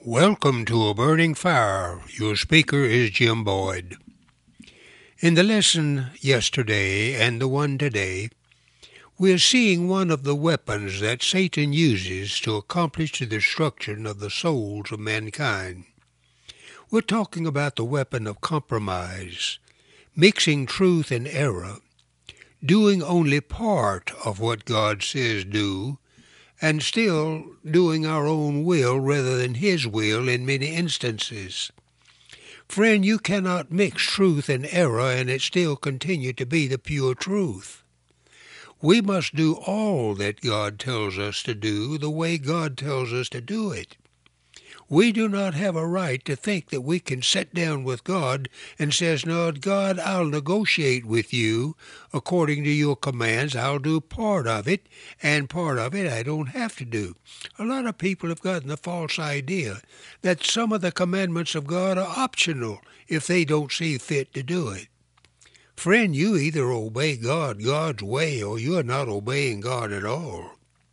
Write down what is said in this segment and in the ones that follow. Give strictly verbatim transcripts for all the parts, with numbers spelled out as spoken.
Welcome to A Burning Fire. Your speaker is Jim Boyd. In the lesson yesterday and the one today, we are seeing one of the weapons that Satan uses to accomplish the destruction of the souls of mankind. We're talking about the weapon of compromise, mixing truth and error, doing only part of what God says do, and still doing our own will rather than His will in many instances. Friend, you cannot mix truth and error and it still continue to be the pure truth. We must do all that God tells us to do the way God tells us to do it. We do not have a right to think that we can sit down with God and says, no, God, I'll negotiate with you according to your commands. I'll do part of it, and part of it I don't have to do. A lot of people have gotten the false idea that some of the commandments of God are optional if they don't see fit to do it. Friend, you either obey God God's way or you're not obeying God at all.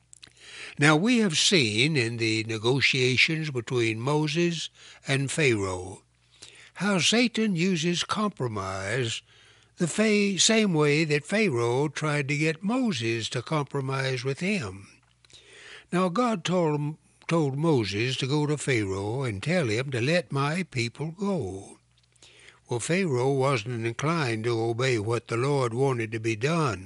Now, we have seen in the negotiations between Moses and Pharaoh how Satan uses compromise the fa- same way that Pharaoh tried to get Moses to compromise with him. Now, God told, told Moses to go to Pharaoh and tell him to let my people go. Well, Pharaoh wasn't inclined to obey what the Lord wanted to be done.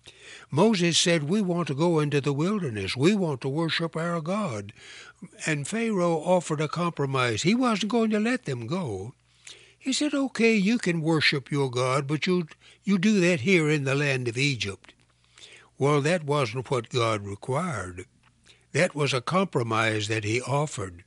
Moses said, we want to go into the wilderness. We want to worship our God. And Pharaoh offered a compromise. He wasn't going to let them go. He said, okay, you can worship your God, but you, you do that here in the land of Egypt. Well, that wasn't what God required. That was a compromise that he offered.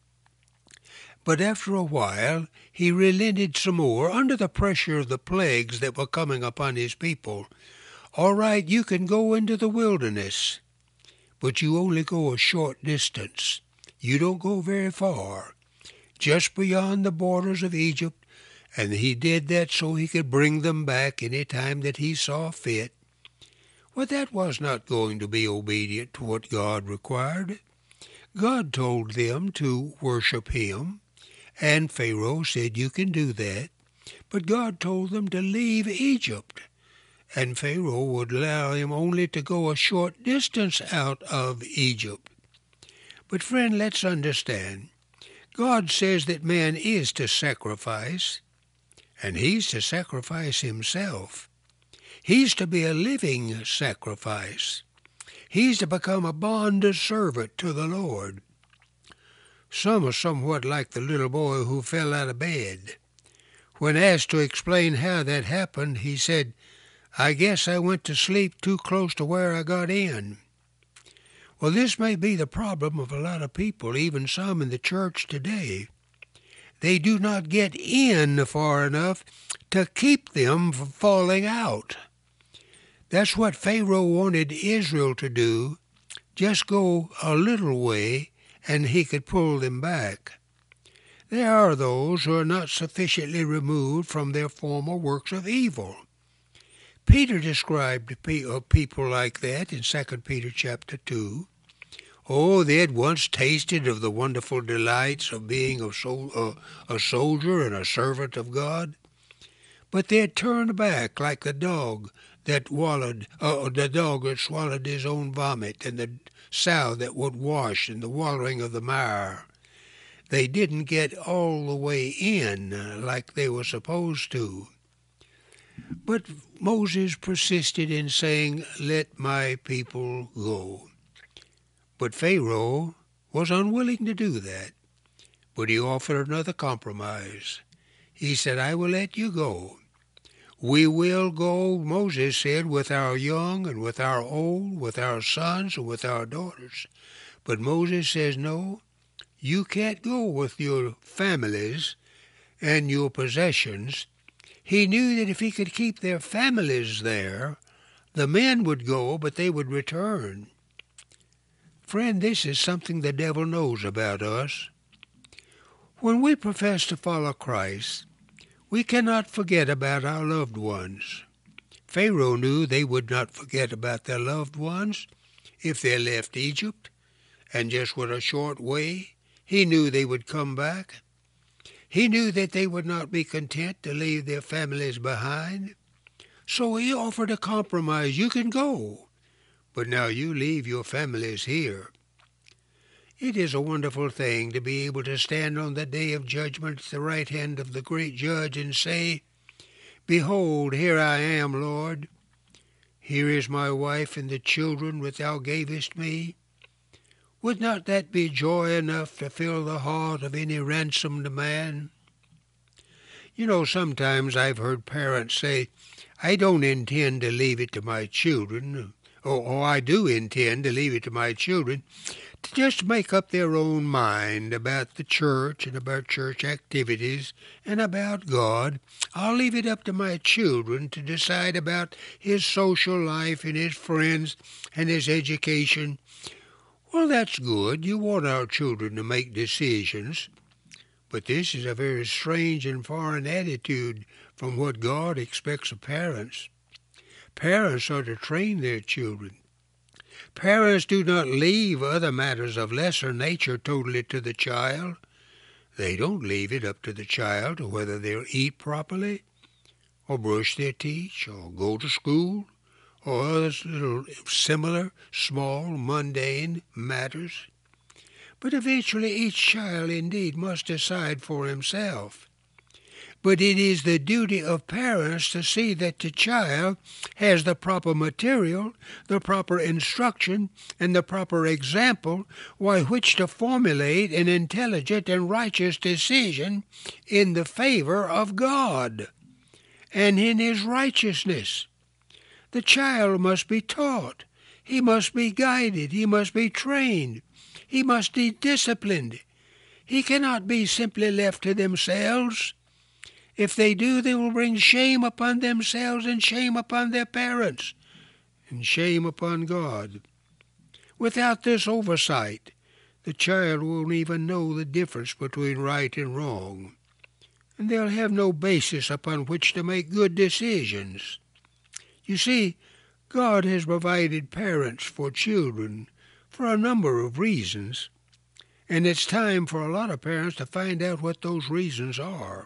But after a while, he relented some more under the pressure of the plagues that were coming upon his people. All right, you can go into the wilderness, but you only go a short distance. You don't go very far, just beyond the borders of Egypt, and he did that so he could bring them back any time that he saw fit. Well, that was not going to be obedient to what God required. God told them to worship him, and Pharaoh said, you can do that, but God told them to leave Egypt. And Pharaoh would allow him only to go a short distance out of Egypt. But friend, let's understand, God says that man is to sacrifice, and he's to sacrifice himself. He's to be a living sacrifice. He's to become a bond servant to the Lord. Some are somewhat like the little boy who fell out of bed. When asked to explain how that happened, he said, I guess I went to sleep too close to where I got in. Well, this may be the problem of a lot of people, even some in the church today. They do not get in far enough to keep them from falling out. That's what Pharaoh wanted Israel to do, just go a little way and he could pull them back. There are those who are not sufficiently removed from their former works of evil. Peter described people like that in Second Peter chapter two. Oh, they had once tasted of the wonderful delights of being a, sol- uh, a soldier and a servant of God, but they had turned back like the dog that wallowed, uh, the dog that swallowed his own vomit, and the sow that would wash in the wallowing of the mire. They didn't get all the way in uh, like they were supposed to. But Moses persisted in saying, let my people go. But Pharaoh was unwilling to do that. But he offered another compromise. He said, I will let you go. We will go, Moses said, with our young and with our old, with our sons and with our daughters. But Moses says, no, you can't go with your families and your possessions. He knew that if he could keep their families there, the men would go, but they would return. Friend, this is something the devil knows about us. When we profess to follow Christ, we cannot forget about our loved ones. Pharaoh knew they would not forget about their loved ones if they left Egypt and just went a short way He knew they would come back. He knew that they would not be content to leave their families behind. So he offered a compromise. You can go, but now you leave your families here. It is a wonderful thing to be able to stand on the day of judgment at the right hand of the great judge and say, Behold, here I am, Lord. Here is my wife and the children which thou gavest me. Would not that be joy enough to fill the heart of any ransomed man? You know, sometimes I've heard parents say, I don't intend to leave it to my children, or, or I do intend to leave it to my children, to just make up their own mind about the church and about church activities and about God. I'll leave it up to my children to decide about his social life and his friends and his education. Well, that's good. You want our children to make decisions. But this is a very strange and foreign attitude from what God expects of parents. Parents are to train their children. Parents do not leave other matters of lesser nature totally to the child. They don't leave it up to the child whether they'll eat properly, or brush their teeth, or go to school, or other little similar, small, mundane matters. But eventually each child indeed must decide for himself. But it is the duty of parents to see that the child has the proper material, the proper instruction, and the proper example by which to formulate an intelligent and righteous decision in the favor of God and in his righteousness. The child must be taught. He must be guided. He must be trained. He must be disciplined. He cannot be simply left to themselves. If they do, they will bring shame upon themselves and shame upon their parents and shame upon God. Without this oversight, the child won't even know the difference between right and wrong, and they'll have no basis upon which to make good decisions. You see, God has provided parents for children for a number of reasons, and it's time for a lot of parents to find out what those reasons are.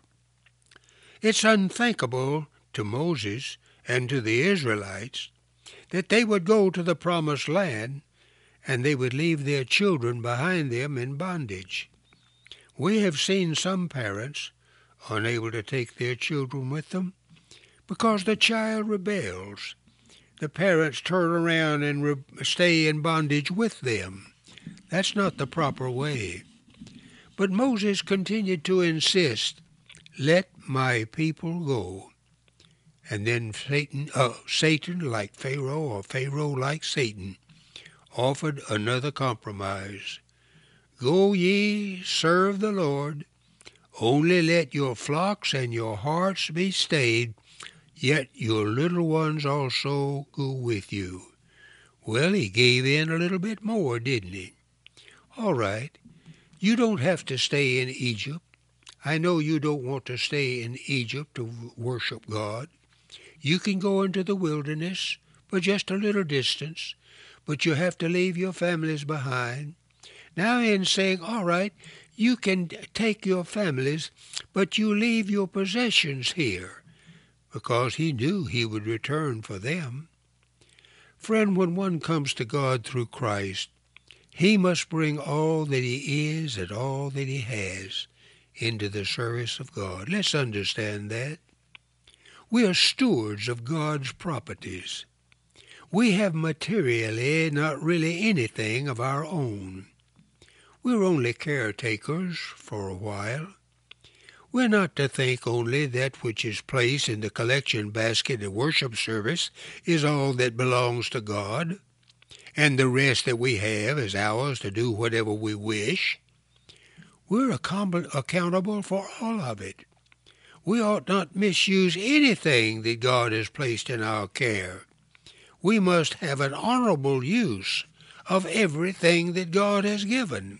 It's unthinkable to Moses and to the Israelites that they would go to the promised land and they would leave their children behind them in bondage. We have seen some parents unable to take their children with them because the child rebels. The parents turn around and re- stay in bondage with them. That's not the proper way. But Moses continued to insist, let my people go. And then Satan, uh, Satan, like Pharaoh, or Pharaoh like Satan, offered another compromise. Go ye, serve the Lord, only let your flocks and your hearts be stayed, yet your little ones also go with you. Well, he gave in a little bit more, didn't he? All right, you don't have to stay in Egypt. I know you don't want to stay in Egypt to worship God. You can go into the wilderness for just a little distance, but you have to leave your families behind. Now in saying, all right, you can take your families, but you leave your possessions here, because he knew he would return for them. Friend, when one comes to God through Christ, he must bring all that he is and all that he has into the service of God. Let's understand that. We are stewards of God's properties. We have materially not really anything of our own. We're only caretakers for a while. We're not to think only that which is placed in the collection basket at worship service is all that belongs to God, and the rest that we have is ours to do whatever we wish. We're accountable for all of it. We ought not misuse anything that God has placed in our care. We must have an honorable use of everything that God has given.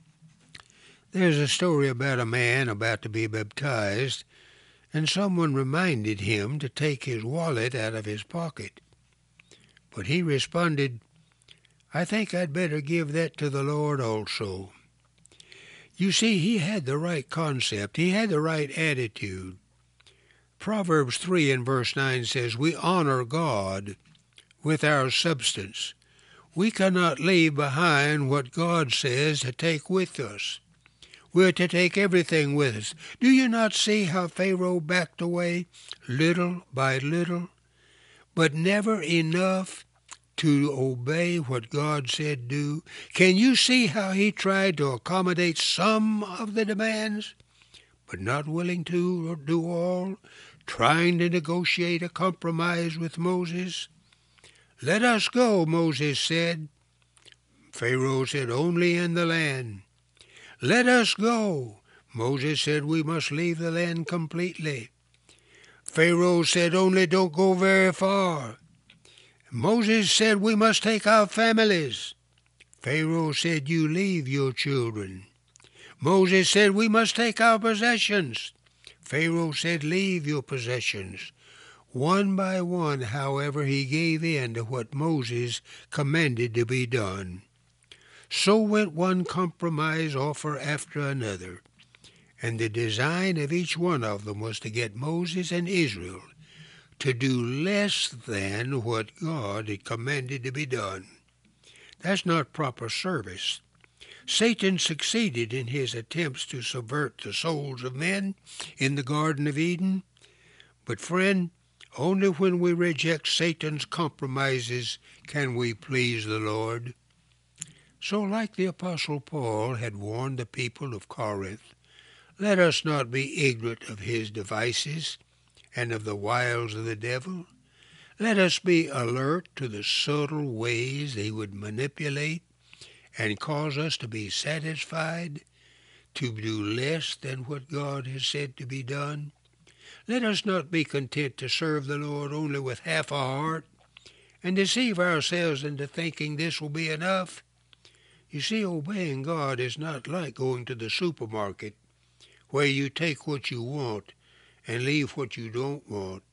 There's a story about a man about to be baptized, and someone reminded him to take his wallet out of his pocket. But he responded, I think I'd better give that to the Lord also. You see, he had the right concept. He had the right attitude. Proverbs three and verse nine says, we honor God with our substance. We cannot leave behind what God says to take with us. We're to take everything with us. Do you not see how Pharaoh backed away little by little, but never enough to obey what God said do? Can you see how he tried to accommodate some of the demands, but not willing to do all, trying to negotiate a compromise with Moses? Let us go, Moses said. Pharaoh said, only in the land. Let us go. Moses said, we must leave the land completely. Pharaoh said, only don't go very far. Moses said, we must take our families. Pharaoh said, you leave your children. Moses said, we must take our possessions. Pharaoh said, leave your possessions. One by one, however, he gave in to what Moses commanded to be done. So went one compromise offer after another, and the design of each one of them was to get Moses and Israel to do less than what God had commanded to be done. That's not proper service. Satan succeeded in his attempts to subvert the souls of men in the Garden of Eden. But friend, only when we reject Satan's compromises can we please the Lord. So like the Apostle Paul had warned the people of Corinth, let us not be ignorant of his devices and of the wiles of the devil. Let us be alert to the subtle ways he would manipulate and cause us to be satisfied, to do less than what God has said to be done. Let us not be content to serve the Lord only with half our heart and deceive ourselves into thinking this will be enough. You see, obeying God is not like going to the supermarket where you take what you want and leave what you don't want.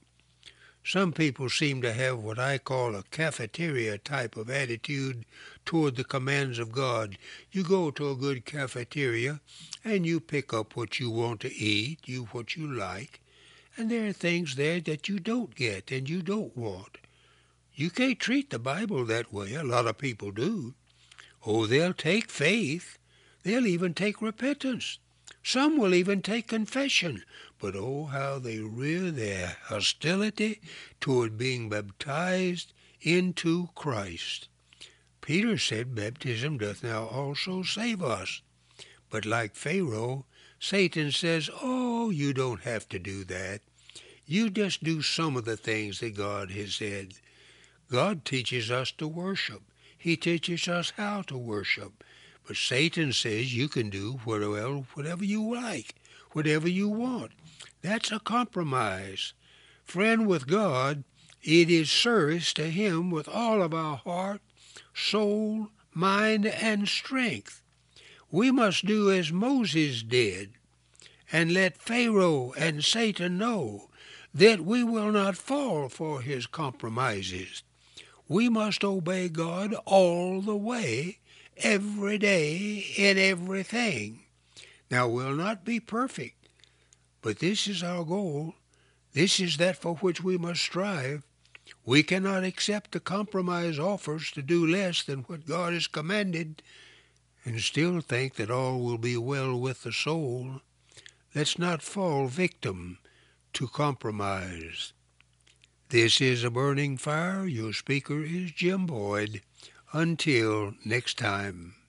Some people seem to have what I call a cafeteria type of attitude toward the commands of God. You go to a good cafeteria and you pick up what you want to eat, you what you like, and there are things there that you don't get and you don't want. You can't treat the Bible that way. A lot of people do. Oh, they'll take faith. They'll even take repentance. Some will even take confession. But oh, how they rear their hostility toward being baptized into Christ. Peter said, baptism doth now also save us. But like Pharaoh, Satan says, oh, you don't have to do that. You just do some of the things that God has said. God teaches us to worship. He teaches us how to worship. But Satan says you can do whatever, whatever you like, whatever you want. That's a compromise. Friend, with God, it is service to him with all of our heart, soul, mind, and strength. We must do as Moses did and let Pharaoh and Satan know that we will not fall for his compromises. We must obey God all the way, every day, in everything. Now, we'll not be perfect, but this is our goal. This is that for which we must strive. We cannot accept the compromise offers to do less than what God has commanded and still think that all will be well with the soul. Let's not fall victim to compromise. This is A Burning Fire. Your speaker is Jim Boyd. Until next time.